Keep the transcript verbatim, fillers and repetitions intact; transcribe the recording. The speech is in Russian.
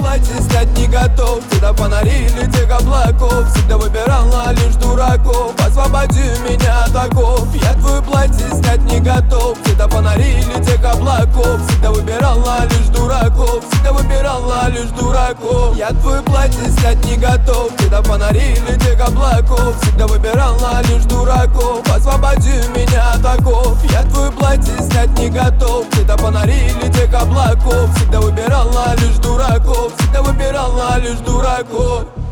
платье снять не готов. Всегда фонари или тех облаков. Всегда выбирала лишь дураков. Освободи меня от оков. Я твое платье снять не готов. Всегда фонари или тех облаков. Всегда выбирала лишь дураков. Всегда выбирала лишь дураков. Я твое платье снять не готов. Всегда фонари или тех облаков. Всегда выбирала лишь дураков. Освободи меня от оков. Я твое платье снять не готов. Всегда фонари или тех облаков. Всегда выбирала лишь дураков. Всегда выбирала лишь дураков.